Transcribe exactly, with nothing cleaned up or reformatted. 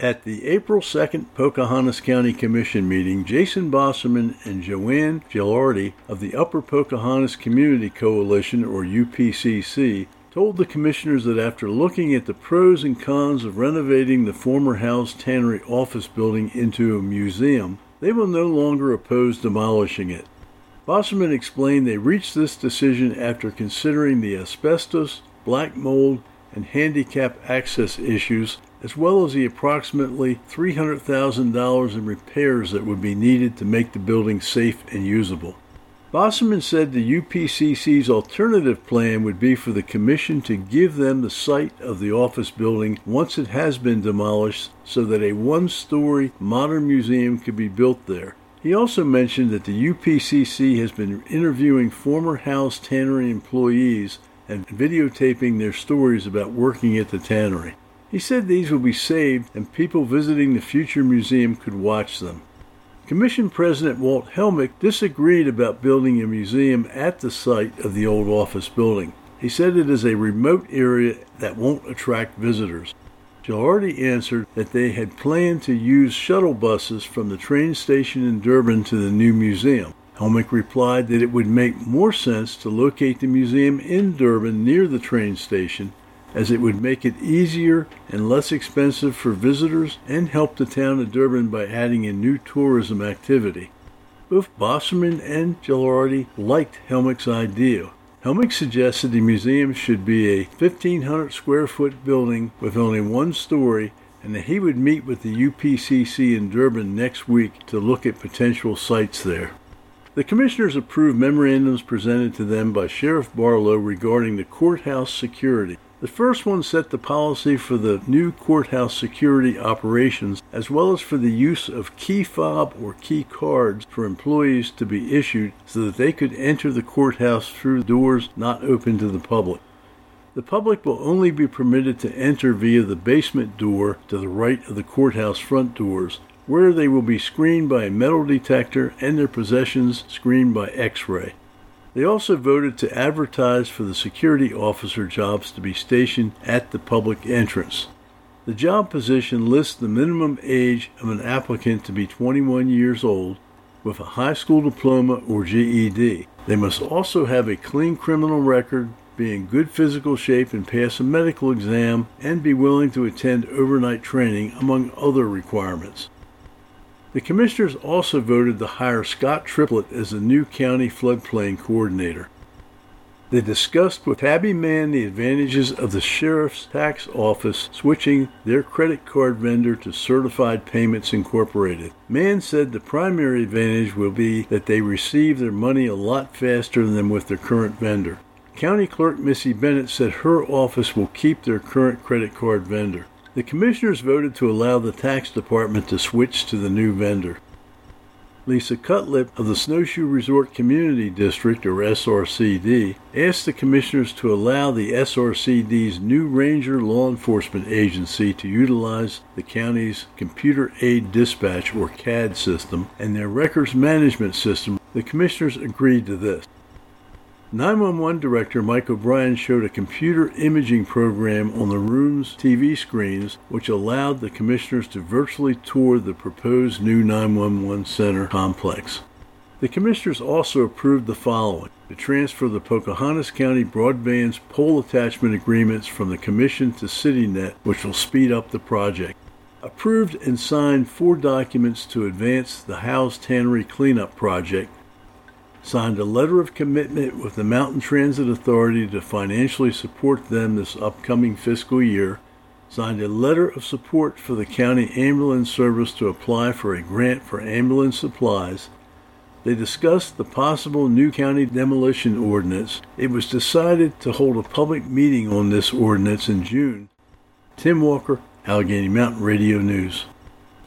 At the April second Pocahontas County Commission meeting, Jason Bosserman and Joanne Gilardi of the Upper Pocahontas Community Coalition, or U P C C, told the commissioners that after looking at the pros and cons of renovating the former Howe's Tannery office building into a museum, they will no longer oppose demolishing it. Bosserman explained they reached this decision after considering the asbestos, black mold, and handicap access issues, as well as the approximately three hundred thousand dollars in repairs that would be needed to make the building safe and usable. Bosserman said the U P C C's alternative plan would be for the commission to give them the site of the office building once it has been demolished so that a one-story modern museum could be built there. He also mentioned that the U P C C has been interviewing former Howe's Tannery employees and videotaping their stories about working at the tannery. He said these will be saved and people visiting the future museum could watch them. Commission President Walt Helmick disagreed about building a museum at the site of the old office building. He said it is a remote area that won't attract visitors. Gilardi answered that they had planned to use shuttle buses from the train station in Durban to the new museum. Helmick replied that it would make more sense to locate the museum in Durban near the train station, as it would make it easier and less expensive for visitors and help the town of Durban by adding a new tourism activity. Both Bosserman and Gilardi liked Helmick's idea. Helmick suggested the museum should be a fifteen hundred square foot building with only one story, and that he would meet with the U P C C in Durban next week to look at potential sites there. The commissioners approved memorandums presented to them by Sheriff Barlow regarding the courthouse security. The first one set the policy for the new courthouse security operations, as well as for the use of key fob or key cards for employees to be issued so that they could enter the courthouse through doors not open to the public. The public will only be permitted to enter via the basement door to the right of the courthouse front doors, where they will be screened by a metal detector and their possessions screened by X-ray. They also voted to advertise for the security officer jobs to be stationed at the public entrance. The job position lists the minimum age of an applicant to be twenty-one years old with a high school diploma or G E D. They must also have a clean criminal record, be in good physical shape and pass a medical exam, and be willing to attend overnight training, among other requirements. The commissioners also voted to hire Scott Triplett as the new county floodplain coordinator. They discussed with Tabby Mann the advantages of the sheriff's tax office switching their credit card vendor to Certified Payments Incorporated. Mann said the primary advantage will be that they receive their money a lot faster than with their current vendor. County Clerk Missy Bennett said her office will keep their current credit card vendor. The commissioners voted to allow the tax department to switch to the new vendor. Lisa Cutlip of the Snowshoe Resort Community District, or S R C D, asked the commissioners to allow the S R C D's new Ranger Law Enforcement Agency to utilize the county's Computer Aid Dispatch, or C A D system, and their records management system. The commissioners agreed to this. nine one one Director Mike O'Brien showed a computer imaging program on the room's T V screens, which allowed the commissioners to virtually tour the proposed new nine one one center complex. The commissioners also approved the following: to transfer the Pocahontas County Broadband's pole attachment agreements from the Commission to CityNet, which will speed up the project. Approved and signed four documents to advance the Howe's Tannery cleanup project. Signed a letter of commitment with the Mountain Transit Authority to financially support them this upcoming fiscal year. Signed a letter of support for the county ambulance service to apply for a grant for ambulance supplies. They discussed the possible new county demolition ordinance. It was decided to hold a public meeting on this ordinance in June. Tim Walker, Allegheny Mountain Radio News.